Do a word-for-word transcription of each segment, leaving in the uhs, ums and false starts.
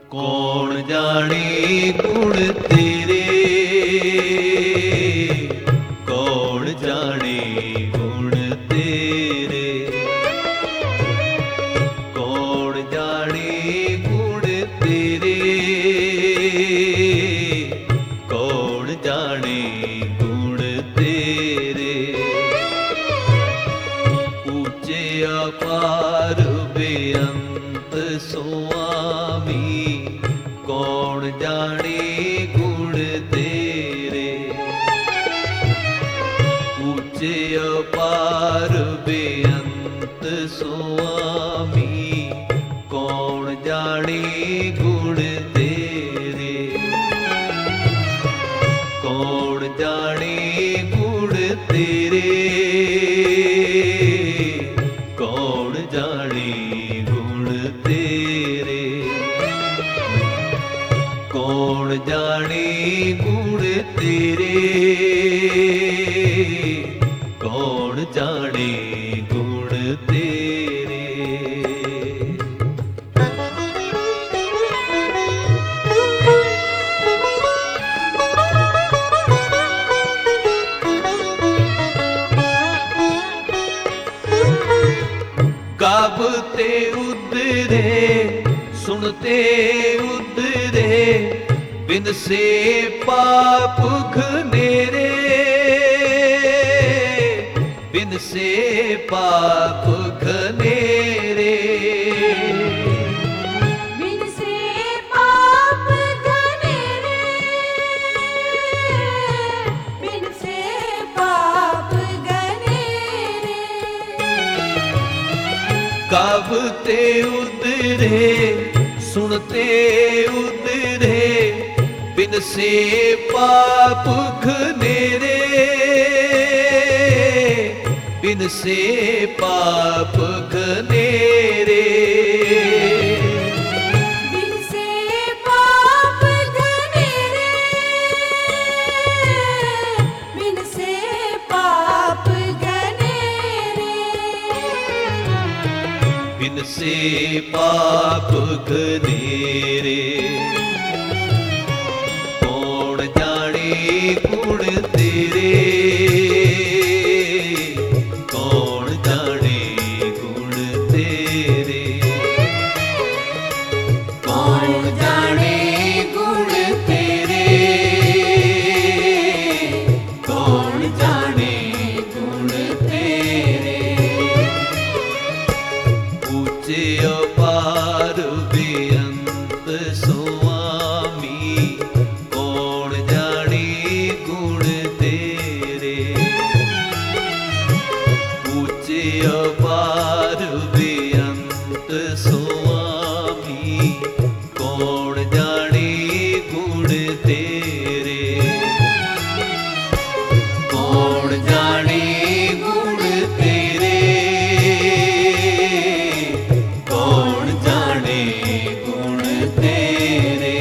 कौन जाने गुण तेरे, कौन जाने गुण तेरे, कौन जाने गुण तेरे, कौन जाने गुण तेरे। ऊंचे अपार बेअंत स्वामी, कौन जाने गुण तेरे। ऊंचे अपार बेअंत स्वामी, कौन जाने गुण तेरे। कौन जाने गुण तेरे, कौन जाने गुण तेरे, कौन जाने गुण तेरे, कौन जाने गुण तेरे। गावते उदरे सुनते उदरे, बिन से पाप घनेरे, बिन से पाप घनेरे, बिन से पाप घनेरे, बिन से पाप घनेरे। गावते उदरे सुनते उदरे, बिन से पाप घनेरे, बिन से पाप घनेरे, बिन से पाप घनेरे, बिन से पाप घनेरे, बिन से पाप घनेरे। कौन जाने गुण तेरे, कौन जाने गुण तेरे, कौन जाने गुण तेरे, कौन जाने गुण तेरे। ऊंचे अपार बेअंत स्वामी, कौन जाने गुण तेरे। ऊंचे अपार बेअंत स्वामी, कौन जाने गुण तेरे। कौन जाने गुण तेरे, कौन जाने गुण तेरे,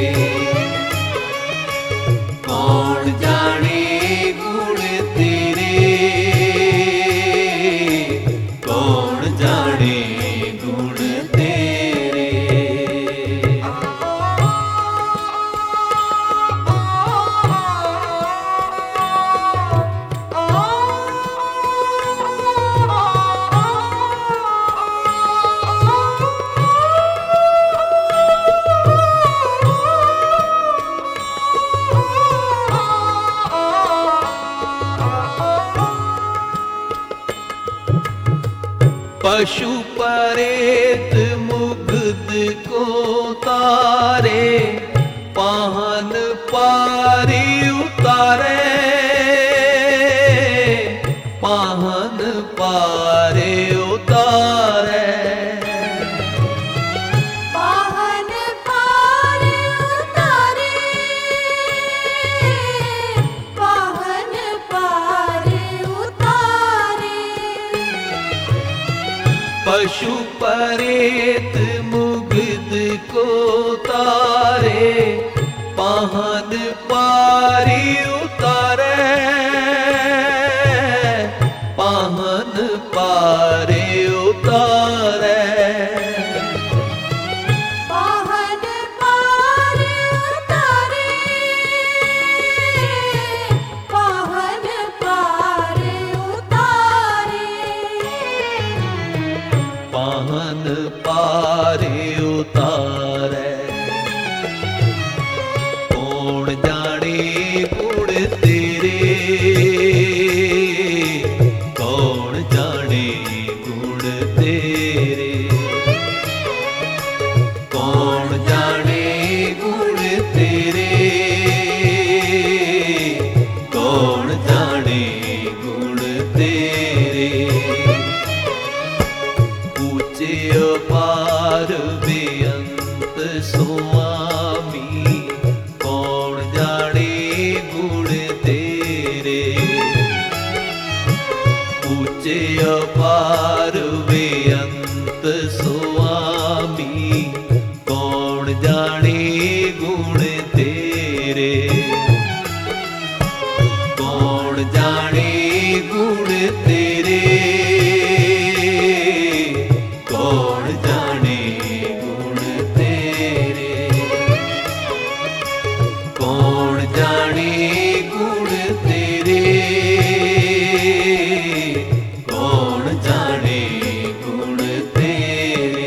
कौन जाने गुण तेरे, कौन जाने गुण तेरे। पशु परेत मुग्ध को तारे, पाहन पारी उतारे, पाहन पारे उतारे, पाहन पार उतारे, पाहन पार उतारे। पशु परेत मुग्ध को तारे, पाहन पारी उतारे, पाहन पारे उतारे। पाहन पार पारे उतारे। कौन जाने गुण तेरे, कौन जाने गुण तेरे, कौन जाने गुण तेरे, कौन जाने गुण तेरे। ऊंचे अपार बेअंत स्वामी, कौन जाने गुण तेरे। ऊंचे अपार बेअंत स्वामी, कौन जाने गुण तेरे। कौन जाने गुण तेरे, कौन जाने गुण तेरे, कौन जाने गुण तेरे, कौन जाने गुण तेरे।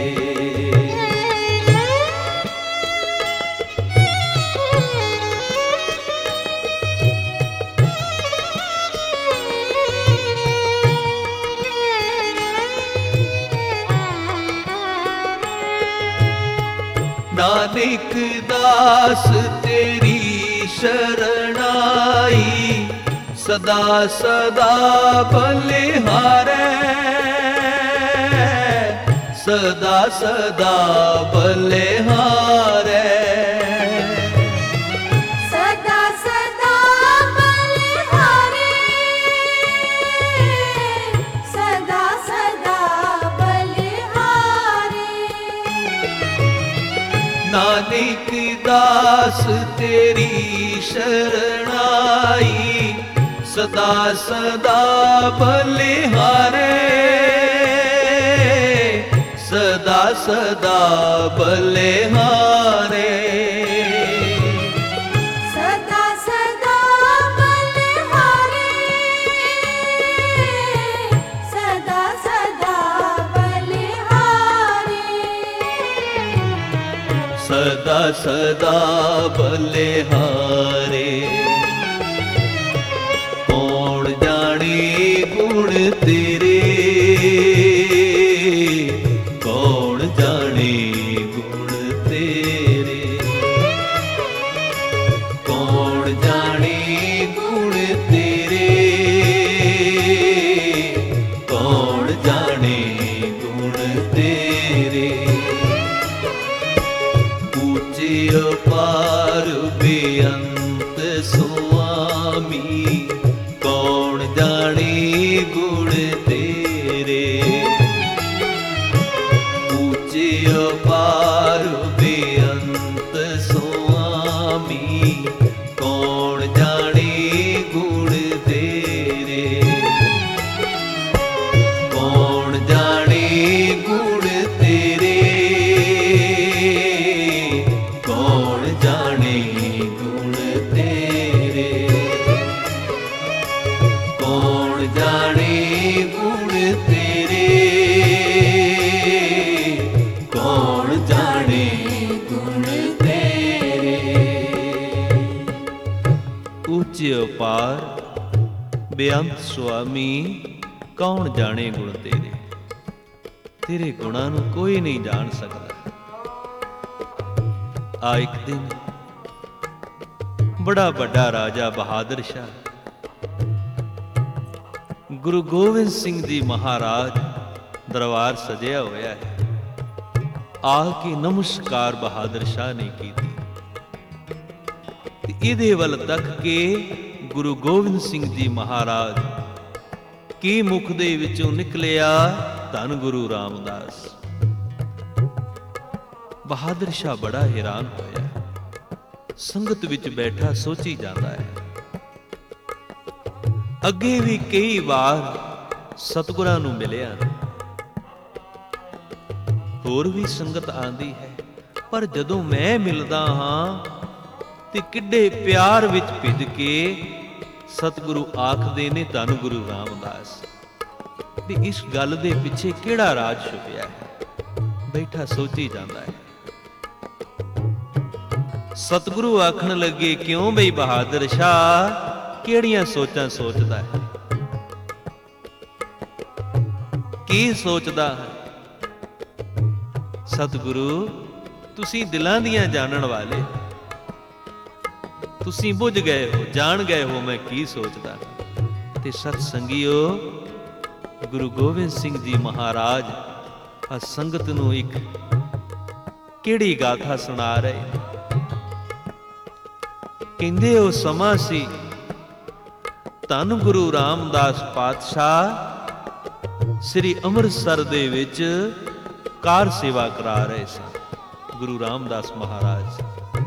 नानक दास तेरी शरणाई, सदा सदा बलिहारै, सदा सदा बलिहारै। सदा सदा बलिहारे, सदा सदा बलिहारे। नानक दास तेरी शरणाई, सदा सदा बलिहारै, सदा सदा बलिहारै। सदा सदा बलिहारे, सदा सदा बलिहारे। सदा सदा बलिहारे। कौन जाने गुण तेरे, कौन जाने गुण तेरे, कौन जाने गुण तेरे, कौन जाने गुण तेरे। ऊंचे अपार बेअंत स्वामी, कौन जाने गुण तेरे। ऊंचे अपार बेअंत स्वामी, कौन जाने गुण तेरे। कौन जाने गुण तेरे, कौन जाने गुण तेरे, कौन जाने गुण तेरे, कौन जाने गुण तेरे। ऊंचे अपार बेअंत स्वामी, कौन जाने गुण तेरे। तेरे गुणां नूं कोई नहीं जान सकदा। आ एक दिन बड़ा बड़ा राजा बहादुर शाह गुरु गोविंद सिंह जी महाराज दरबार सजिया होया है। आके नमस्कार बहादुर शाह ने की थी। इहदे वल तक के गुरु गोविंद सिंह जी महाराज की मुख दे विचों निकलिया धन गुरु रामदास। बहादुर शाह बड़ा हैरान होया, संगत विच बैठा सोची जाता है। अगे भी कई बार सतगुरां नूं मिलिया, होर भी संगत आंदी है, पर जदों मैं मिलदा हां ते किड्डे प्यार विच भिज के सतगुरु आखदे ने धन गुरु रामदास। ते इस गल दे पिछे किहड़ा राज छुपिया है। ਬੈਠਾ ਸੋਚੀ ਜਾਂਦਾ ਹੈ। ਸਤਿਗੁਰੂ ਆਖਣ ਲੱਗੇ, ਕਿਉਂ ਬਈ ਬਹਾਦਰ ਸ਼ਾਹ, ਕਿਹੜੀਆਂ ਸੋਚਾਂ ਸੋਚਦਾ ਹੈ? ਕੀ ਸੋਚਦਾ ਹੈ? ਸਤਿਗੁਰੂ, ਤੁਸੀਂ ਦਿਲਾਂ ਦੀਆਂ ਜਾਣਨ ਵਾਲੇ, ਤੁਸੀਂ ਬੁੱਝ ਗਏ ਹੋ, ਜਾਣ ਗਏ ਹੋ ਮੈਂ ਕੀ ਸੋਚਦਾ। ਤੇ ਸਤ ਸੰਗੀਓ, ਗੁਰੂ ਗੋਬਿੰਦ ਸਿੰਘ ਜੀ ਮਹਾਰਾਜ ਆ ਸੰਗਤ ਨੂੰ ਇੱਕ ਕਿਹੜੀ ਗਾਥਾ ਸੁਣਾ ਰਹੇ। ਕਹਿੰਦੇ ਉਹ ਸਮਾਂ ਸੀ, ਧੰਨ ਗੁਰੂ ਰਾਮਦਾਸ ਪਾਤਸ਼ਾਹ ਸ੍ਰੀ ਅੰਮ੍ਰਿਤਸਰ ਦੇ ਵਿੱਚ ਕਾਰ ਸੇਵਾ ਕਰਾ ਰਹੇ ਸਨ। ਗੁਰੂ ਰਾਮਦਾਸ ਮਹਾਰਾਜ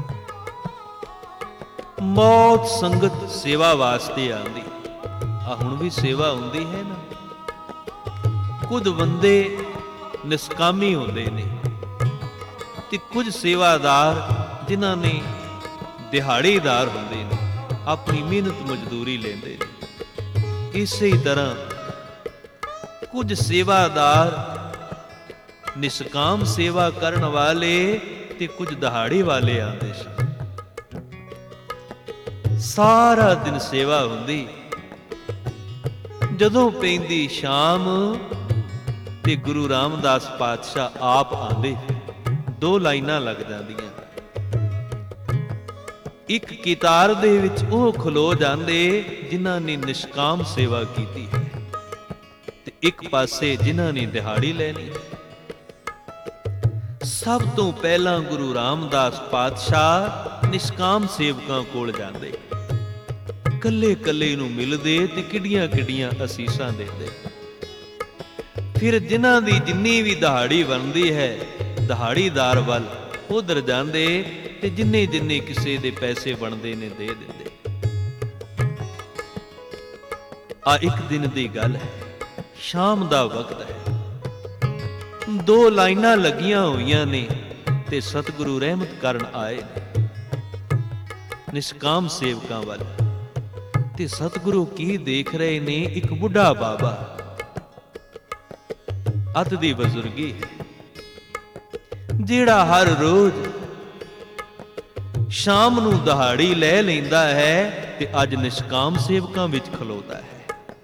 ਬਹੁਤ ਸੰਗਤ ਸੇਵਾ ਵਾਸਤੇ ਆਉਂਦੀ, ਆ ਹੁਣ ਵੀ ਸੇਵਾ ਹੁੰਦੀ ਹੈ ਨਾ। ਕੁਝ ਬੰਦੇ ਨਿਸਕਾਮੀ ਹੁੰਦੇ ਨੇ ਤੇ ਕੁਝ ਸੇਵਾਦਾਰ ਜਿਨ੍ਹਾਂ ਨੇ ਦਿਹਾੜੀਦਾਰ ਹੁੰਦੇ ਨੇ, ਆਪਣੀ ਮਿਹਨਤ ਮਜ਼ਦੂਰੀ ਲੈਂਦੇ ਨੇ। ਇਸੇ ਤਰ੍ਹਾਂ ਕੁਝ ਸੇਵਾਦਾਰ ਨਿਸਕਾਮ ਸੇਵਾ ਕਰਨ ਵਾਲੇ ਤੇ ਕੁਝ ਦਿਹਾੜੀ ਵਾਲੇ ਆਉਂਦੇ ਸਨ। ਸਾਰਾ ਦਿਨ ਸੇਵਾ ਹੁੰਦੀ। ਜਦੋਂ ਪੈਂਦੀ ਸ਼ਾਮ ਤੇ ਗੁਰੂ ਰਾਮਦਾਸ ਪਾਤਸ਼ਾਹ ਆਪ ਆਂਦੇ, ਦੋ ਲਾਈਨਾਂ ਲੱਗ ਜਾਂਦੀਆਂ। ਇੱਕ ਕਿਤਾਰ ਦੇ ਵਿੱਚ ਉਹ ਖਲੋ ਜਾਂਦੇ ਜਿਨ੍ਹਾਂ ਨੇ ਨਿਸ਼ਕਾਮ ਸੇਵਾ ਕੀਤੀ ਹੈ, ਤੇ ਇੱਕ ਪਾਸੇ ਜਿਨ੍ਹਾਂ ਨੇ ਦਿਹਾੜੀ ਲੈਣੀ ਹੈ। ਸਭ ਤੋਂ ਪਹਿਲਾਂ ਗੁਰੂ ਰਾਮਦਾਸ ਪਾਤਸ਼ਾਹ ਨਿਸ਼ਕਾਮ ਸੇਵਕਾਂ ਕੋਲ ਜਾਂਦੇ, ਕੱਲੇ ਕੱਲੇ ਨੂੰ ਮਿਲਦੇ ਤੇ ਕਿੱਡੀਆਂ ਕਿੱਡੀਆਂ ਅਸੀਸਾਂ ਦਿੰਦੇ। ਫਿਰ ਜਿਨ੍ਹਾਂ ਦੀ ਜਿੰਨੀ ਵੀ ਦਿਹਾੜੀ ਬਣਦੀ ਹੈ, ਦਿਹਾੜੀਦਾਰ ਵੱਲ ਉਧਰ ਜਾਂਦੇ ਤੇ ਜਿੰਨੇ ਜਿੰਨੇ ਕਿਸੇ ਦੇ ਪੈਸੇ ਬਣਦੇ ਨੇ ਦੇ ਦਿੰਦੇ। ਆ ਇੱਕ ਦਿਨ ਦੀ ਗੱਲ ਹੈ, ਸ਼ਾਮ ਦਾ ਵਕਤ ਹੈ, ਦੋ ਲਾਈਨਾਂ ਲੱਗੀਆਂ ਹੋਈਆਂ ਨੇ ਤੇ ਸਤਿਗੁਰੂ ਰਹਿਮਤ ਕਰਨ ਆਏ ਨੇ ਨਿਸ਼ਕਾਮ ਸੇਵਕਾਂ ਵੱਲ। ਤੇ ਸਤਿਗੁਰੂ ਕੀ ਦੇਖ ਰਹੇ ਨੇ? ਇੱਕ ਬੁੱਢਾ ਬਾਬਾ, ਅੱਤ ਦੀ ਬਜ਼ੁਰਗੀ, ਜਿਹੜਾ ਹਰ ਰੋਜ਼ ਸ਼ਾਮ ਨੂੰ ਦਿਹਾੜੀ ਲੈ ਲੈਂਦਾ ਹੈ ਤੇ ਅੱਜ ਨਿਸ਼ਕਾਮ ਸੇਵਕਾਂ ਵਿੱਚ ਖਲੋਤਾ ਹੈ।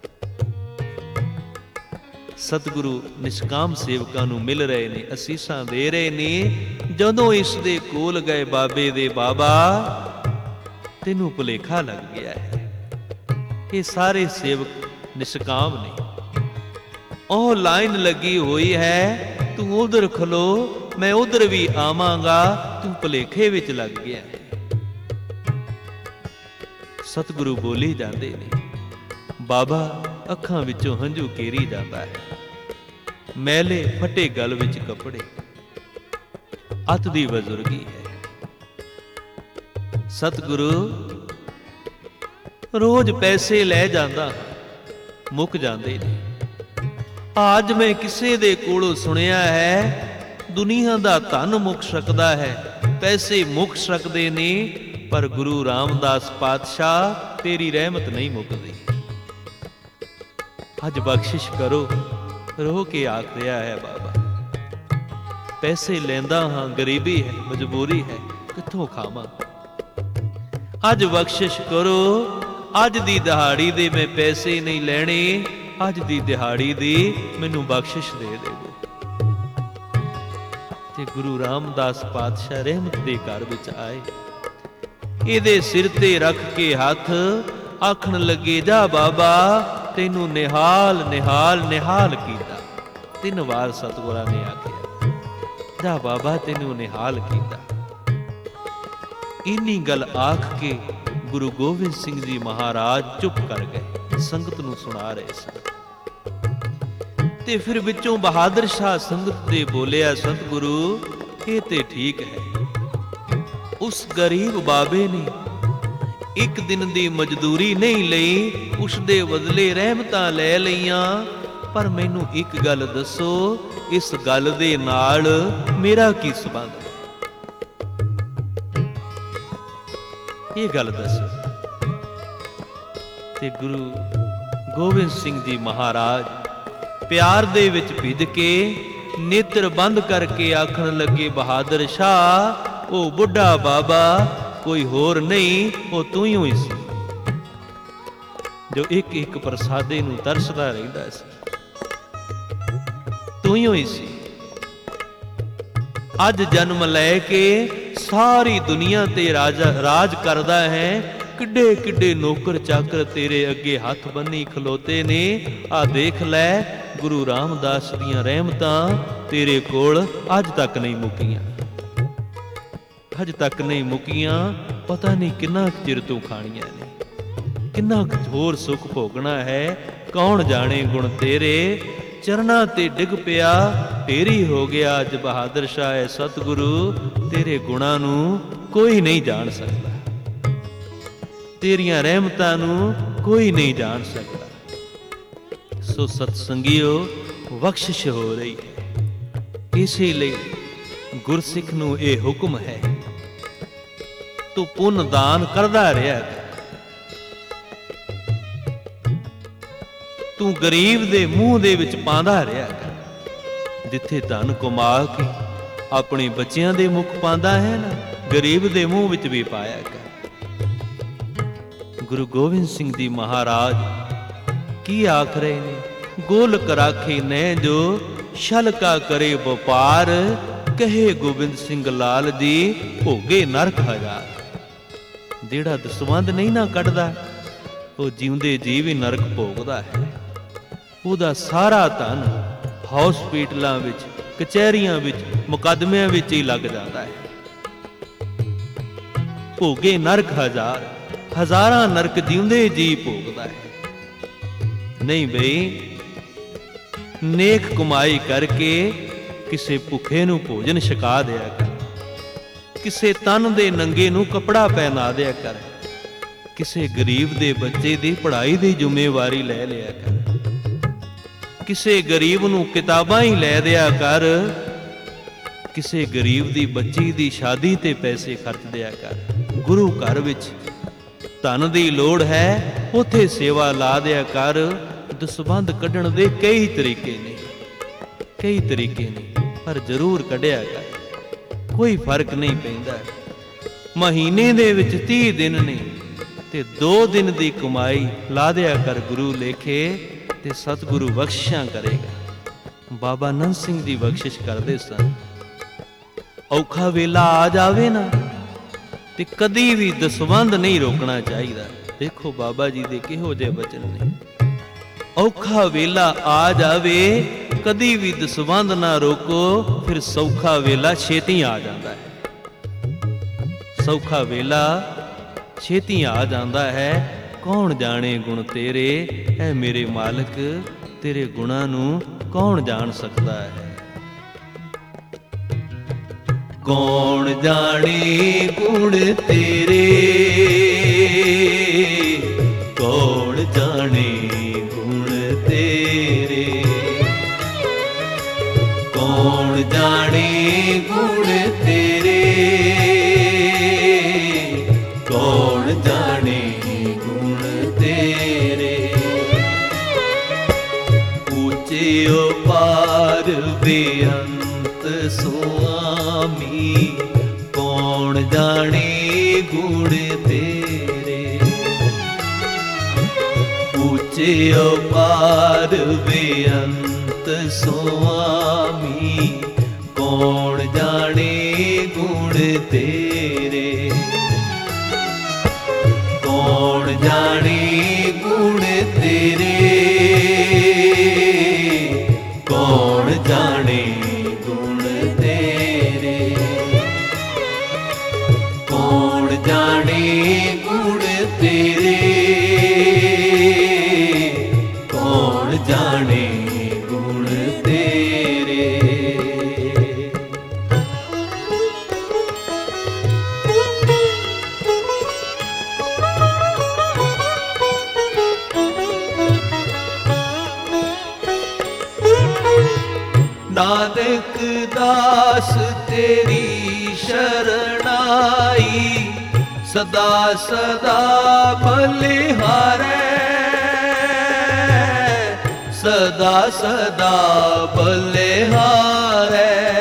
ਸਤਿਗੁਰੂ ਨਿਸ਼ਕਾਮ ਸੇਵਕਾਂ ਨੂੰ ਮਿਲ ਰਹੇ ਨੇ, ਅਸੀਸਾਂ ਦੇ ਰਹੇ ਨੇ। ਜਦੋਂ ਇਸ ਦੇ ਕੋਲ ਗਏ ਬਾਬੇ ਦੇ, ਬਾਬਾ ਤੈਨੂੰ ਭੁਲੇਖਾ ਲੱਗ ਗਿਆ ਹੈ, ਇਹ ਸਾਰੇ ਸੇਵਕ ਨਿਸ਼ਕਾਮ ਨੇ, ਉਹ ਲਾਈਨ ਲੱਗੀ ਹੋਈ ਹੈ, ਤੂੰ ਉਧਰ ਖਲੋ, ਮੈਂ ਉਧਰ ਵੀ ਆਵਾਂਗਾ, ਤੂੰ ਭੁਲੇਖੇ ਵਿੱਚ ਲੱਗ ਗਿਆ। ਸਤਿਗੁਰੂ ਬੋਲੀ ਜਾਂਦੇ ਨੇ, ਬਾਬਾ ਅੱਖਾਂ ਵਿੱਚੋਂ ਹੰਝੂ ਕੇਰੀ ਜਾਂਦਾ ਹੈ, ਮੈਲੇ ਫਟੇ ਗਲ ਵਿੱਚ ਕੱਪੜੇ, ਅੱਤ ਦੀ ਬਜ਼ੁਰਗੀ ਹੈ। ਸਤਿਗੁਰੂ ਰੋਜ਼ ਪੈਸੇ ਲੈ ਜਾਂਦਾ, ਮੁੱਕ ਜਾਂਦੇ ਨੇ। ਅੱਜ ਮੈਂ ਕਿਸੇ ਦੇ ਕੋਲੋਂ ਸੁਣਿਆ ਹੈ, ਦੁਨੀਆ ਦਾ ਧਨ ਮੁੱਕ ਸਕਦਾ ਹੈ, ਪੈਸੇ ਮੁੱਕ ਸਕਦੇ ਨੇ, ਪਰ ਗੁਰੂ ਰਾਮਦਾਸ ਪਾਤਸ਼ਾਹ ਤੇਰੀ ਰਹਿਮਤ ਨਹੀਂ ਮੁੱਕਦੀ। ਅੱਜ ਬਖਸ਼ਿਸ਼ ਕਰੋ। ਰੋ ਕੇ ਆਖ ਰਿਹਾ ਹੈ ਬਾਬਾ, ਪੈਸੇ ਲੈਂਦਾ ਹਾਂ, ਗਰੀਬੀ ਹੈ, ਮਜਬੂਰੀ ਹੈ, ਕਿੱਥੋਂ ਖਾਵਾਂ। ਅੱਜ ਬਖਸ਼ਿਸ਼ ਕਰੋ, ਅੱਜ ਦੀ ਦਿਹਾੜੀ ਦੇ ਮੈਂ ਪੈਸੇ ਨਹੀਂ ਲੈਣੇ, ਅੱਜ ਦੀ ਦਿਹਾੜੀ ਦੀ ਮੈਨੂੰ ਬਖਸ਼ਿਸ਼ ਦੇ ਦੇਵੋ। ਤੇ ਗੁਰੂ ਰਾਮਦਾਸ ਪਾਤਸ਼ਾਹ ਰਹਿਮਤ ਦੇ ਘਰ ਵਿੱਚ ਆਏ, ਇਹਦੇ ਸਿਰ ਤੇ ਰੱਖ ਕੇ ਹੱਥ, ਆਖਣ ਲੱਗੇ, ਜਾ ਬਾਬਾ ਤੈਨੂੰ ਨਿਹਾਲ ਨਿਹਾਲ ਨਿਹਾਲ ਕੀਤਾ। ਤਿੰਨ ਵਾਰ ਸਤਿਗੁਰਾਂ ਨੇ ਆਖਿਆ, ਜਾ ਬਾਬਾ ਤੈਨੂੰ ਨਿਹਾਲ ਕੀਤਾ। ਇੰਨੀ ਗੱਲ ਆਖ ਕੇ ਗੁਰੂ ਗੋਬਿੰਦ ਸਿੰਘ ਜੀ ਮਹਾਰਾਜ ਚੁੱਪ ਕਰ ਗਏ, ਸੰਗਤ ਨੂੰ ਸੁਣਾ ਰਹੇ ਸਨ। ਤੇ ਫਿਰ ਵਿੱਚੋਂ ਬਹਾਦਰ ਸ਼ਾਹ ਸੰਗਤ ਦੇ ਬੋਲਿਆ, ਸਤਿਗੁਰੂ ਇਹ ਤੇ ਠੀਕ ਹੈ, ਉਸ ਗਰੀਬ ਬਾਬੇ ਨੇ ਇੱਕ ਦਿਨ ਦੀ ਮਜ਼ਦੂਰੀ ਨਹੀਂ ਲਈ, ਉਸ ਦੇ ਬਦਲੇ ਰਹਿਮਤਾਂ ਲੈ ਲਈਆਂ, ਪਰ ਮੈਨੂੰ ਇੱਕ ਗੱਲ ਦੱਸੋ, ਇਸ ਗੱਲ ਦੇ ਨਾਲ ਮੇਰਾ ਕੀ ਸੰਬੰਧ ਹੈ? ਇਹ ਗੱਲ ਦੱਸੋ। ਤੇ ਗੁਰੂ ਗੋਬਿੰਦ ਸਿੰਘ ਜੀ ਮਹਾਰਾਜ ਪਿਆਰ ਦੇ ਵਿੱਚ ਭਿੱਜ ਕੇ ਨੇਤਰ ਬੰਦ ਕਰਕੇ ਆਖਣ ਲੱਗੇ, ਬਹਾਦਰ ਸ਼ਾਹ ਉਹ ਬੁੱਢਾ ਬਾਬਾ ਕੋਈ ਹੋਰ ਨਹੀਂ, ਉਹ ਤੂੰ ਹੀ ਹੋਈ ਸੀ ਜੋ ਇੱਕ ਇੱਕ ਪ੍ਰਸਾਦੇ ਨੂੰ ਤਰਸਦਾ ਰਹਿੰਦਾ ਸੀ। ਤੂੰ ਹੀ ਹੋਈ ਸੀ। ਅੱਜ ਜਨਮ ਲੈ ਕੇ ਸਾਰੀ ਦੁਨੀਆ ਤੇ ਰਾਜ ਰਾਜ ਕਰਦਾ ਹੈ। ਕਿੱਡੇ ਕਿੱਡੇ ਨੌਕਰ ਚਾਕਰ ਤੇਰੇ ਅੱਗੇ ਹੱਥ ਬੰਨੀ ਖਲੋਤੇ ਨੇ। ਆ ਦੇਖ ਲੈ, ਗੁਰੂ ਰਾਮਦਾਸ ਦੀਆਂ ਰਹਿਮਤਾਂ ਤੇਰੇ ਕੋਲ ਅੱਜ ਤੱਕ ਨਹੀਂ ਮੁੱਕੀਆਂ, ਅੱਜ ਤੱਕ ਨਹੀਂ ਮੁੱਕੀਆਂ। ਪਤਾ ਨਹੀਂ ਕਿੰਨਾ ਕੁ ਚਿਰ ਤੂੰ ਖਾਣੀਆਂ ਨੇ, ਕਿੰਨਾ ਕੁ ਹੋਰ ਸੁੱਖ ਭੋਗਣਾ ਹੈ। ਕੌਣ ਜਾਣੇ ਗੁਣ ਤੇਰੇ, ਚਰਨਾਂ ਤੇ ਡਿੱਗ ਪਿਆ ਢੇਰੀ ਹੋ ਗਿਆ। ਅੱਜ ਬਹਾਦਰ ਸ਼ਾਹ ਹੈ ਸਤਿਗੁਰੂ, ਤੇਰੇ ਗੁਣਾਂ ਨੂੰ ਕੋਈ ਨਹੀਂ ਜਾਣ ਸਕਦਾ, ਤੇਰੀਆਂ ਰਹਿਮਤਾਂ ਨੂੰ ਕੋਈ ਨਹੀਂ ਜਾਣ ਸਕਦਾ। ਸੋ ਸਤ ਸੰਗਿਓ, ਬਖਸ਼ਿਸ਼ ਹੋ ਰਹੀ ਹੈ। ਇਸੇ ਲਈ ਗੁਰਸਿੱਖ ਨੂੰ ਇਹ ਹੁਕਮ ਹੈ, ਤੂੰ ਪੁੰਨ ਦਾਨ ਕਰਦਾ ਰਿਹਾ ਕਰ। ਤੂੰ ਗਰੀਬ ਦੇ ਮੂੰਹ ਦੇ ਵਿੱਚ ਪਾਉਂਦਾ ਰਿਹਾ ਕਰ। ਜਿੱਥੇ ਧਨ ਕਮਾ ਕੇ ਆਪਣੇ ਬੱਚਿਆਂ ਦੇ ਮੁਖ ਪਾਉਂਦਾ ਹੈ ਨਾ, ਗਰੀਬ ਦੇ ਮੂੰਹ ਵਿੱਚ ਵੀ ਪਾਇਆ ਕਰ। ਗੁਰੂ ਗੋਬਿੰਦ ਸਿੰਘ ਜੀ ਮਹਾਰਾਜ ਕੀ ਆਖ ਰਹੇ ਨੇ? ਗੋਲਕ ਰਾਖੇ ਨੇ ਜੋ ਛਲਕਾ ਕਰੇ ਵਪਾਰ, ਕਹੇ ਗੋਬਿੰਦ ਸਿੰਘ ਲਾਲ ਜੀ ਭੋਗੇ ਨਰਕ ਹਜ਼ਾਰ। ਜਿਹੜਾ ਦਸਵੰਧ ਨਹੀਂ ਨਾ ਕੱਢਦਾ, ਉਹ ਜਿਉਂਦੇ ਜੀ ਵੀ ਨਰਕ ਭੋਗਦਾ ਹੈ। ਉਹਦਾ ਸਾਰਾ ਧਨ ਹਸਪੀਟਲਾਂ ਵਿੱਚ, ਕਚਹਿਰੀਆਂ ਵਿੱਚ, ਮੁਕੱਦਮਿਆਂ ਵਿੱਚ ਹੀ ਲੱਗ ਜਾਂਦਾ ਹੈ। ਭੋਗੇ ਨਰਕ ਹਜ਼ਾਰ, ਹਜ਼ਾਰਾਂ ਨਰਕ ਜਿਉਂਦੇ ਜੀ ਭੋਗਦਾ ਹੈ। ਨਹੀਂ ਬਈ, ਨੇਕ ਕਮਾਈ ਕਰਕੇ ਕਿਸੇ ਭੁੱਖੇ ਨੂੰ ਭੋਜਨ ਛਕਾ ਦਿਆ ਕਰ, ਕਿਸੇ ਤਨ ਦੇ ਨੰਗੇ ਨੂੰ ਕੱਪੜਾ ਪਹਿਨਾ ਦਿਆ ਕਰ, ਕਿਸੇ ਗਰੀਬ ਦੇ ਬੱਚੇ ਦੀ ਪੜ੍ਹਾਈ ਦੀ ਜ਼ਿੰਮੇਵਾਰੀ ਲੈ ਲਿਆ ਕਰ, ਕਿਸੇ ਗਰੀਬ ਨੂੰ ਕਿਤਾਬਾਂ ਹੀ ਲੈ ਦਿਆ ਕਰ, ਕਿਸੇ ਗਰੀਬ ਦੀ ਬੱਚੀ ਦੀ ਸ਼ਾਦੀ ਤੇ ਪੈਸੇ ਖਰਚ ਦਿਆ ਕਰ। ਗੁਰੂ ਘਰ ਵਿੱਚ ਧਨ ਦੀ ਲੋੜ ਹੈ, ਉੱਥੇ ਸੇਵਾ ਲਾ ਦਿਆ ਕਰ। ਦਸਵੰਧ ਕੱਢਣ ਦੇ ਕਈ ਤਰੀਕੇ ਨੇ, ਕਈ ਤਰੀਕੇ ਨੇ, ਪਰ ਜ਼ਰੂਰ ਕੱਢਿਆ ਕਰ। ਕੋਈ ਫਰਕ ਨਹੀਂ ਪੈਂਦਾ। ਮਹੀਨੇ ਦੇ ਵਿੱਚ ਤੀਹ ਦਿਨ ਨੇ ਤੇ ਦੋ ਦਿਨ ਦੀ ਕਮਾਈ ਲਾ ਦਿਆ ਕਰ ਗੁਰੂ ਲੇਖੇ, ਤੇ ਸਤਿਗੁਰੂ ਬਖਸ਼ਿਸ਼ਾਂ ਕਰੇਗਾ। ਬਾਬਾ ਨੰਦ ਸਿੰਘ ਦੀ ਬਖਸ਼ਿਸ਼ ਕਰਦੇ ਸਨ। ਔਖਾ ਵੇਲਾ ਆ ਜਾਵੇ ਨਾ, ਤੇ ਕਦੀ ਵੀ ਦਸਵੰਧ ਨਹੀਂ ਰੋਕਣਾ ਚਾਹੀਦਾ। ਦੇਖੋ ਬਾਬਾ ਜੀ ਦੇ ਕਿਹੋ ਜਿਹੇ ਬਚਨ ਨੇ। ਔਖਾ ਵੇਲਾ ਆ ਜਾਵੇ, ਕਦੀ ਵੀ ਦਸਵੰਧ ਨਾ ਰੋਕੋ, ਫਿਰ ਸੌਖਾ ਵੇਲਾ ਛੇਤੀ ਆ ਜਾਂਦਾ ਹੈ। ਸੌਖਾ ਵੇਲਾ ਛੇਤੀ ਆ ਜਾਂਦਾ ਹੈ। ਕੌਣ ਜਾਣੇ ਗੁਣ ਤੇਰੇ, ਐ ਮੇਰੇ ਮਾਲਕ, ਤੇਰੇ ਗੁਣਾਂ ਨੂੰ ਕੌਣ ਜਾਣ ਸਕਦਾ ਹੈ। ਕੌਣ ਜਾਣੇ ਗੁਣ ਤੇਰੇ, ਕੌਣ ਜਾਣੇ ਗੁਣ ਤੇਰੇ, ਕੌਣ ਜਾਣੇ ਗੁਣ ਤੇਰੇ, ਕੌਣ ਜਾਣੇ ਗੁਣ ਤੇਰੇ। ਉੱਚੇ ਉਪਾਰ ਬੇਅੰਤ ਸੁਆਮੀ, ਕੌਣ ਜਾਣੇ ਗੁਣ ਤੇਰੇ। ਉੱਚੇ ਉਪਾਰ ਬੇਅੰਤ ਸੁਆਮੀ, ਕੌਣ ਜਾਣੇ ਗੁਣ ਤੇਰੇ। ਕੌਣ ਜਾਣੇ ਗੁਣ ਤੇਰੇ, ਕੌਣ ਜਾਣੇ ਗੁਣ ਤੇਰੇ। ਕੌਣ ਜਾਣੇ ਗੁਣ ਤੇਰੇ, ਕੌਣ ਜਾਣੇ ਗੁਣ ਤੇਰੇ। ਨਾਨਕ ਦਾਸ ਤੇਰੀ ਸ਼ਰਣਾਈ, ਸਦਾ ਸਦਾ ਬਲਿਹਾਰੈ। ਸਦਾ ਸਦਾ ਬਲਿਹਾਰੈ।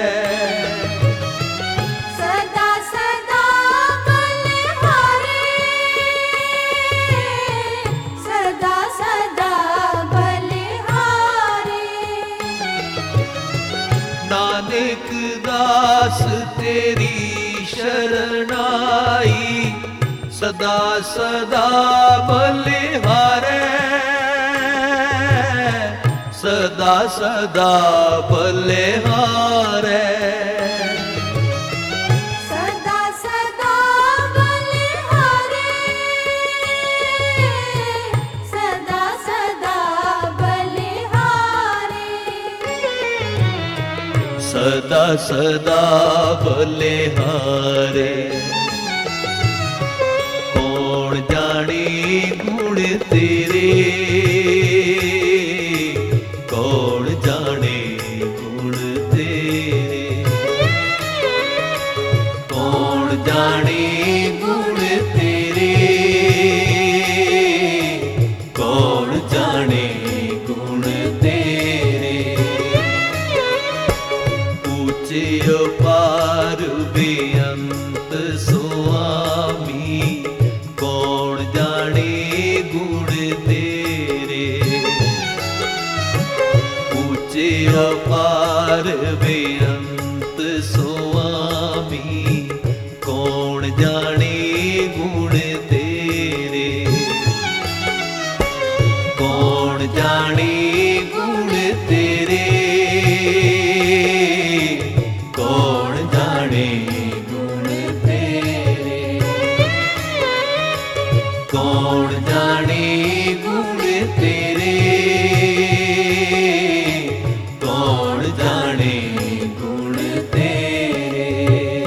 ਸਦਾ ਸਦਾ ਬਲਿਹਾਰੇ, ਸਦਾ ਸਦਾ ਬਲਿਹਾਰੇ। ਨਾਨਕ ਦਾਸ ਤੇਰੀ ਸ਼ਰਨਾਈ, ਸਦਾ ਸਦਾ ਬਲਿਹਾਰੈ। ਸਦਾ ਸਦਾ ਬਲਿਹਾਰੈ। ਸਦਾ ਸਦਾ ਬਲਿਹਾਰੇ, ਸਦਾ ਸਦਾ ਬਲਿਹਾਰੇ। ਸਦਾ ਸਦਾ ਬਲਿਹਾਰੇ। ਕੌਣ ਜਾਣੇ ਗੁਣ ਤੇਰੇ, ਕੌਣ ਜਾਣੇ ਗੁਣ ਤੇਰੇ। ਕੌਣ ਜਾਣੇ ਗੁਣ ਤੇਰੇ, ਕੌਣ ਜਾਣੇ ਗੁਣ ਤੇਰੇ। ਉੱਚੇ ਅਪਾਰ ਬੇਅੰਤ ਸੁਆਮੀ, ਕੌਣ ਜਾਣੇ ਗੁਣ ਤੇਰੇ। ਉੱਚੇ ਅਪਾਰ ਬੇਅੰਤ ਸੁਆਮੀ, ਕੌਣ ਜਾਣੇ ਗੁਣ ਤੇਰੇ। ਕੌਣ ਜਾਣੇ ਗੁਣ ਤੇਰੇ, ਕੌਣ ਜਾਣੇ ਗੁਣ ਤੇਰੇ। ਕੌਣ ਜਾਣੇ ਗੁਣ ਤੇਰੇ, ਕੌਣ ਜਾਣੇ ਗੁਣ ਤੇਰੇ।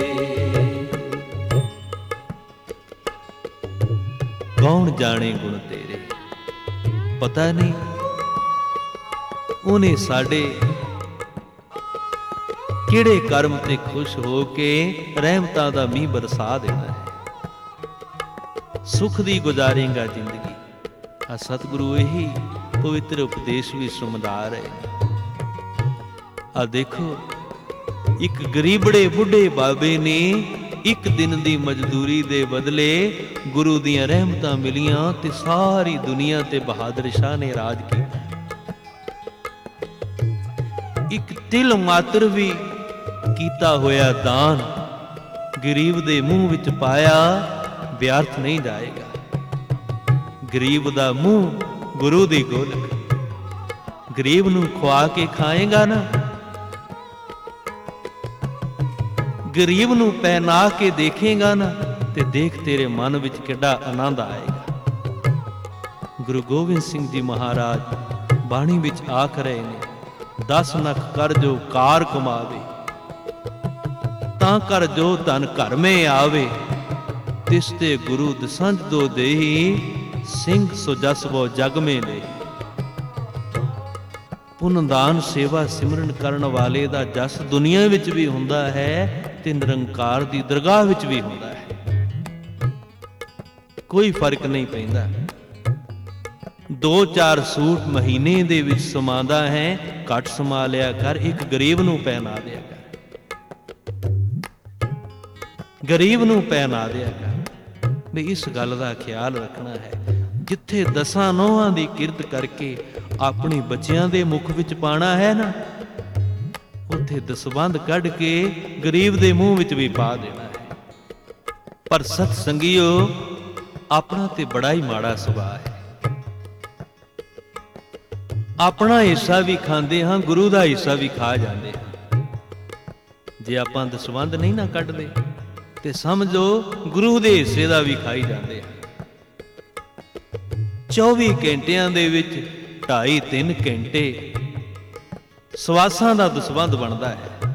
ਕੌਣ ਜਾਣੇ ਗੁਣ ਤੇਰੇ। ਪਤਾ ਨਹੀਂ ਉਹਨੇ ਸਾਡੇ ਕਿਹੜੇ ਕਰਮ ਤੇ ਖੁਸ਼ ਹੋ ਕੇ ਰਹਿਮਤਾਂ ਦਾ ਮੀਂਹ ਬਰਸਾ ਦੇਣਾ ਹੈ। ਸੁਖ ਦੀ ਗੁਜ਼ਾਰੇਂਗਾ ਜ਼ਿੰਦਗੀ। ਆ ਸਤਿਗੁਰੂ ਇਹੀ ਪਵਿੱਤਰ ਉਪਦੇਸ਼ ਵੀ ਸੁਮਦਾ ਰਹੇ ਨੇ। ਆ ਦੇਖੋ, ਇੱਕ ਗਰੀਬੜੇ ਬੁੱਢੇ ਬਾਬੇ ਨੇ ਇੱਕ ਦਿਨ ਦੀ ਮਜ਼ਦੂਰੀ ਦੇ ਬਦਲੇ ਗੁਰੂ ਦੀਆਂ ਰਹਿਮਤਾਂ ਮਿਲੀਆਂ ਤੇ ਸਾਰੀ ਦੁਨੀਆ ਤੇ ਬਹਾਦਰ ਸ਼ਾਹ ਨੇ ਰਾਜ ਕੀਤਾ। ਇੱਕ ਤਿਲ ਮਾਤਰ ਵੀ ਕੀਤਾ ਹੋਇਆ ਦਾਨ ਗਰੀਬ ਦੇ ਮੂੰਹ ਵਿੱਚ ਪਾਇਆ ਵਿਅਰਥ ਨਹੀਂ ਜਾਏਗਾ। ਗਰੀਬ ਦਾ ਮੂੰਹ ਗੁਰੂ ਦੀ ਗੋਲਕ। ਗਰੀਬ ਨੂੰ ਖਵਾ ਕੇ ਖਾਏਗਾ ਨਾ, ਗਰੀਬ ਨੂੰ ਪਹਿਨਾ ਕੇ ਦੇਖੇਗਾ ਨਾ, ਤੇ ਦੇਖ ਤੇਰੇ ਮਨ ਵਿੱਚ ਕਿੱਡਾ ਆਨੰਦ ਆਏਗਾ। ਗੁਰੂ ਗੋਬਿੰਦ ਸਿੰਘ ਜੀ ਮਹਾਰਾਜ ਬਾਣੀ ਵਿੱਚ ਆਖ ਰਹੇ ਨੇ, ਦਸ ਨਖ ਕਰ ਜੋ ਕਾਰ ਕਮਾਵੇ, ਤਾਂ ਕਰ ਜੋ ਧਨ ਘਰ ਮੇ ਆਵੇ। ਤਿਸ ਤੇ ਗੁਰੂ ਦਸੰਝ ਦੋ ਦੇਹੀ, ਸਿੰਘ ਸੋ ਜਸ ਵੋ ਜਗ ਮੇ ਲਈ। ਪੁੰਨ ਦਾਨ ਸੇਵਾ ਸਿਮਰਨ ਕਰਨ ਵਾਲੇ ਦਾ ਜਸ ਦੁਨੀਆ ਵਿੱਚ ਵੀ ਹੁੰਦਾ ਹੈ ਤੇ ਨਿਰੰਕਾਰ ਦੀ ਦਰਗਾਹ ਵਿੱਚ ਵੀ ਹੁੰਦਾ ਹੈ। ਕੋਈ ਫਰਕ ਨਹੀਂ ਪੈਂਦਾ। ਦੋ ਚਾਰ ਸੂਟ ਮਹੀਨੇ ਦੇ ਵਿੱਚ ਸਮਾਉਂਦਾ ਹੈ, ਘੱਟ ਸਮਾ ਲਿਆ ਕਰ, ਇੱਕ ਗਰੀਬ ਨੂੰ ਪਹਿਨਾ ਦਿਆ ਕਰ। ਗਰੀਬ ਨੂੰ ਪਹਿਨਾ ਦਿਆ ਕਰ। ਵੀ ਇਸ ਗੱਲ ਦਾ ਖਿਆਲ ਰੱਖਣਾ ਹੈ, ਜਿੱਥੇ ਦਸਾਂ ਨੋਹਾਂ ਦੀ ਕਿਰਤ ਕਰਕੇ ਆਪਣੇ ਬੱਚਿਆਂ ਦੇ ਮੁਖ ਵਿੱਚ ਪਾਣਾ ਹੈ ਨਾ, ਉੱਥੇ ਦਸਵੰਧ ਕੱਢ ਕੇ ਗਰੀਬ ਦੇ ਮੂੰਹ ਵਿੱਚ ਵੀ ਪਾ ਦੇਣਾ ਹੈ। ਪਰ ਸਤ ਸੰਗੀਓ, ਆਪਣਾ ਤੇ ਬੜਾ ਹੀ ਮਾੜਾ ਸੁਭਾਅ ਹੈ। ਆਪਣਾ ਹਿੱਸਾ ਵੀ ਖਾਂਦੇ ਹਾਂ, ਗੁਰੂ ਦਾ ਹਿੱਸਾ ਵੀ ਖਾ ਜਾਂਦੇ ਹਾਂ। ਜੇ ਆਪਾਂ ਦਸਵੰਧ ਨਹੀਂ ਨਾ ਕੱਢਦੇ ਤੇ ਸਮਝੋ ਗੁਰੂ ਦੇ ਹਿੱਸੇ ਦਾ ਵੀ ਖਾਈ ਜਾਂਦੇ ਹਾਂ। ਚੌਵੀ ਘੰਟਿਆਂ ਦੇ ਵਿੱਚ ਢਾਈ ਤਿੰਨ ਘੰਟੇ ਸਵਾਸਾਂ ਦਾ ਦਸਵੰਧ ਬਣਦਾ ਹੈ,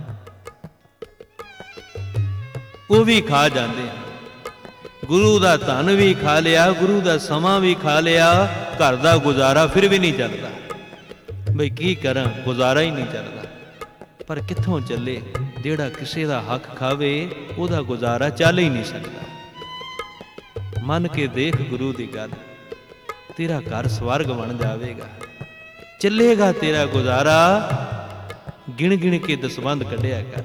ਉਹ ਵੀ ਖਾ ਜਾਂਦੇ ਆ। ਗੁਰੂ ਦਾ ਧਨ ਵੀ ਖਾ ਲਿਆ, ਗੁਰੂ ਦਾ ਸਮਾਂ ਵੀ ਖਾ ਲਿਆ, ਘਰ ਦਾ ਗੁਜ਼ਾਰਾ ਫਿਰ ਵੀ ਨਹੀਂ ਚੱਲਦਾ। ਬਈ ਕੀ ਕਰਾਂ, ਗੁਜ਼ਾਰਾ ਹੀ ਨਹੀਂ ਚੱਲਦਾ। ਪਰ ਕਿੱਥੋਂ ਚੱਲੇ? ਜਿਹੜਾ ਕਿਸੇ ਦਾ ਹੱਕ ਖਾਵੇ ਉਹਦਾ ਗੁਜ਼ਾਰਾ ਚੱਲ ਹੀ ਨਹੀਂ ਸਕਦਾ। ਮੰਨ ਕੇ ਦੇਖ ਗੁਰੂ ਦੀ ਗੱਲ, ਤੇਰਾ ਘਰ ਸਵਰਗ ਬਣ ਜਾਵੇਗਾ। ਚੱਲੇਗਾ ਤੇਰਾ ਗੁਜ਼ਾਰਾ, ਗਿਣ ਗਿਣ ਕੇ ਦਸਵੰਧ ਕੱਢਿਆ ਕਰ,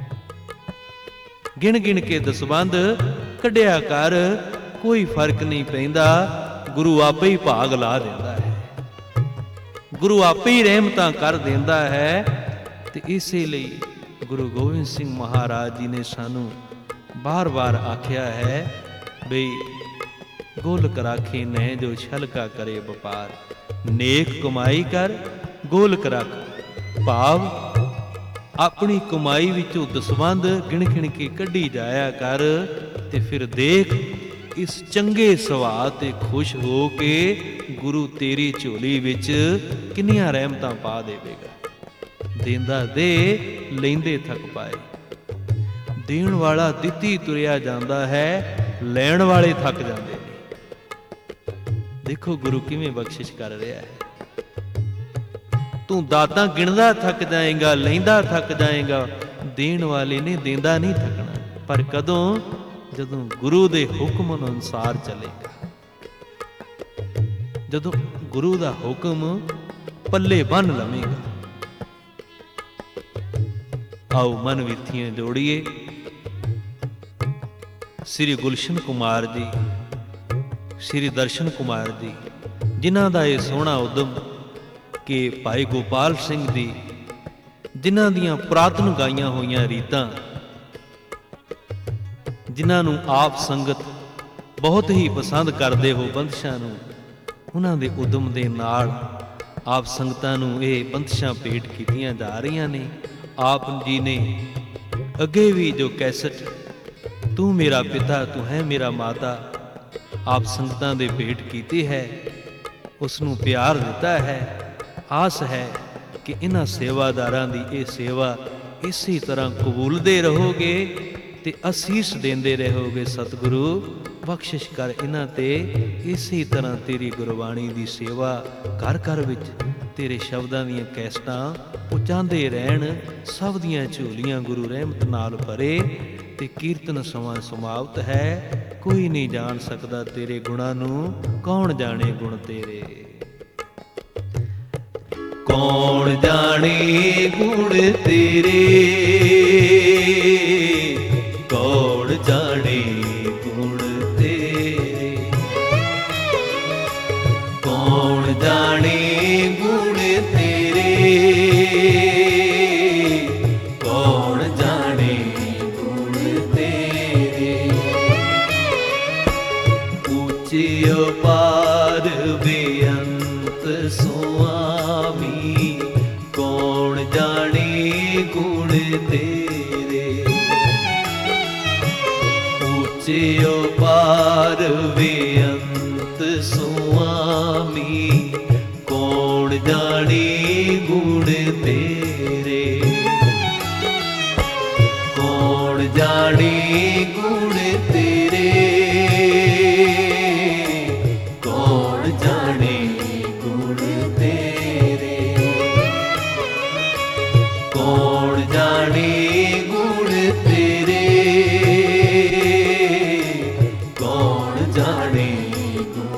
ਗਿਣ ਗਿਣ ਕੇ ਦਸਵੰਧ ਕੱਢਿਆ ਕਰ। ਕੋਈ ਫਰਕ ਨਹੀਂ ਪੈਂਦਾ, ਗੁਰੂ ਆਪੇ ਹੀ ਭਾਗ ਲਾ ਦਿੰਦਾ ਹੈ, ਗੁਰੂ ਆਪੇ ਹੀ ਰਹਿਮਤਾਂ ਕਰ ਦਿੰਦਾ ਹੈ। ਤੇ ਇਸੇ ਲਈ ਗੁਰੂ ਗੋਬਿੰਦ ਸਿੰਘ ਮਹਾਰਾਜ ਜੀ ਨੇ ਸਾਨੂੰ ਬਾਰ-ਬਾਰ ਆਖਿਆ ਹੈ ਬਈ ਗੋਲਕ ਰਾਖੇ ਨੇ ਜੋ ਛਲਕਾ ਕਰੇ ਵਪਾਰ, ਨੇਕ ਕਮਾਈ ਕਰ ਗੋਲਕ ਰੱਖ। ਭਾਵ ਆਪਣੀ ਕਮਾਈ ਵਿੱਚੋਂ ਦਸਵੰਧ ਗਿਣ ਗਿਣ ਕੇ ਕੱਢੀ ਜਾਇਆ ਕਰ, ਤੇ ਫਿਰ ਦੇਖ ਇਸ ਚੰਗੇ ਸੁਭਾਅ ਤੇ ਖੁਸ਼ ਹੋ ਕੇ ਗੁਰੂ ਤੇਰੀ ਝੋਲੀ ਵਿੱਚ ਕਿੰਨੀਆਂ ਰਹਿਮਤਾਂ ਪਾ ਦੇਵੇਗਾ। ਦੇਂਦਾ ਦੇ, ਲੈਂਦੇ ਥੱਕ ਪਾਏ। ਦੇਣ ਵਾਲਾ ਦਿੱਤੀ ਤੁਰਿਆ ਜਾਂਦਾ ਹੈ, ਲੈਣ ਵਾਲੇ ਥੱਕ ਜਾਂਦੇ ਨੇ। ਦੇਖੋ ਗੁਰੂ ਕਿਵੇਂ ਬਖਸ਼ਿਸ਼ ਕਰ ਰਿਹਾ ਹੈ। ਤੂੰ ਦਾਤਾਂ ਗਿਣਦਾ ਥੱਕ ਜਾਏਗਾ, ਲੈਂਦਾ ਥੱਕ ਜਾਏਗਾ, ਦੇਣ ਵਾਲੇ ਨੇ ਦੇਂਦਾ ਨਹੀਂ ਥੱਕਣਾ। ਪਰ ਕਦੋਂ? ਜਦੋਂ ਗੁਰੂ ਦੇ ਹੁਕਮ ਅਨੁਸਾਰ ਚੱਲੇਗਾ, ਜਦੋਂ ਗੁਰੂ ਦਾ ਹੁਕਮ ਪੱਲੇ ਬੰਨ੍ਹ ਲਵੇਂਗਾ। ਆਓ ਮਨ ਵਿੱਥੀਆਂ ਜੋੜੀਏ। ਸ੍ਰੀ ਗੁਲਸ਼ਨ ਕੁਮਾਰ ਜੀ, ਸ੍ਰੀ ਦਰਸ਼ਨ ਕੁਮਾਰ ਜੀ, ਜਿਨ੍ਹਾਂ ਦਾ ਇਹ ਸੋਹਣਾ ਉਦਮ ਕਿ ਭਾਈ ਗੋਪਾਲ ਸਿੰਘ ਜੀ, ਜਿਨ੍ਹਾਂ ਦੀਆਂ ਪੁਰਾਤਨ ਗਾਈਆਂ ਹੋਈਆਂ ਰੀਤਾਂ, ਜਿਨ੍ਹਾਂ ਨੂੰ ਆਪ ਸੰਗਤ ਬਹੁਤ ਹੀ ਪਸੰਦ ਕਰਦੇ ਹੋ ਬੰਦਿਸ਼ਾਂ ਨੂੰ, ਉਹਨਾਂ ਦੇ ਉਦਮ ਦੇ ਨਾਲ ਆਪ ਸੰਗਤਾਂ ਨੂੰ ਇਹ ਬੰਦਿਸ਼ਾਂ ਭੇਟ ਕੀਤੀਆਂ ਜਾ ਰਹੀਆਂ ਨੇ। ਆਪ ਜੀ ਨੇ ਅੱਗੇ ਵੀ ਜੋ ਕੈਸਟ ਤੂੰ ਮੇਰਾ ਪਿਤਾ ਤੂੰ ਹੈ ਮੇਰਾ ਮਾਤਾ ਆਪ ਸੰਗਤਾਂ ਦੇ ਭੇਟ ਕੀਤੀ ਹੈ, ਉਸ ਨੂੰ ਪਿਆਰ ਦਿੱਤਾ ਹੈ। ਆਸ ਹੈ ਕਿ ਇਹਨਾਂ ਸੇਵਾਦਾਰਾਂ ਦੀ ਇਹ ਸੇਵਾ ਇਸੇ ਤਰ੍ਹਾਂ ਕਬੂਲਦੇ ਰਹੋਗੇ ਤੇ ਅਸੀਸ ਦਿੰਦੇ ਰਹੋਗੇ। ਸਤਿਗੁਰੂ ਬਖਸ਼ਿਸ਼ ਕਰ ਇਹਨਾਂ ਤੇ ਇਸੇ ਤਰ੍ਹਾਂ ਤੇਰੀ ਗੁਰਬਾਣੀ ਦੀ ਸੇਵਾ ਘਰ ਘਰ ਵਿੱਚ ਤੇਰੇ ਸ਼ਬਦਾਂ ਦੀਆਂ ਕੈਸਟਾਂ ਪਹੁੰਚਾਉਂਦੇ ਰਹਿਣ। ਸਭ ਦੀਆਂ ਝੋਲੀਆਂ ਗੁਰੂ ਰਹਿਮਤ ਨਾਲ ਭਰੇ। ਤੇ ਕੀਰਤਨ ਸਮਾਂ ਸਮਾਪਤ ਹੈ। ਕੋਈ ਨਹੀਂ ਜਾਣ ਸਕਦਾ ਤੇਰੇ ਗੁਣਾਂ ਨੂੰ, ਕੌਣ ਜਾਣੇ ਗੁਣ ਤੇਰੇ। ਕੌਣ ਜਾਣੇ ਗੁਣ ਤੇਰੇ, ਕੌਣ ਜਾਣੇ ਗੁਣ ਤੇਰੇ, ਕੌਣ ਜਾਣੇ ਗੁਣ ਤੇਰੇ, ਕੌਣ ਜਾਣੇ ਗੁਣ ਤੇਰੇ। ਉੱਚੇ ਅਪਾਰ ਬੇਅੰਤ ਸੁਆਮੀ, ਕੌਣ ਜਾਣੇ ਗੁਣ ਤੇਰੇ। ਉੱਚੇ ਅਪਾਰ ਬੇਅੰਤ ਸੁਆਮੀ, ਕੌਣ ਜਾਣੇ ਗੁਣ ਤੇਰੇ। ਕੌਣ ਜਾਣੇ ਗੁਣ ਤੇਰੇ, ਕੌਣ ਜਾਣੇ ਗੁਣ ਤੇਰੇ। ਕੌਣ ਜਾਣੇ ਗੁਣ ਤੇਰੇ, ਕੌਣ ਜਾਣੇ ਗੁਣ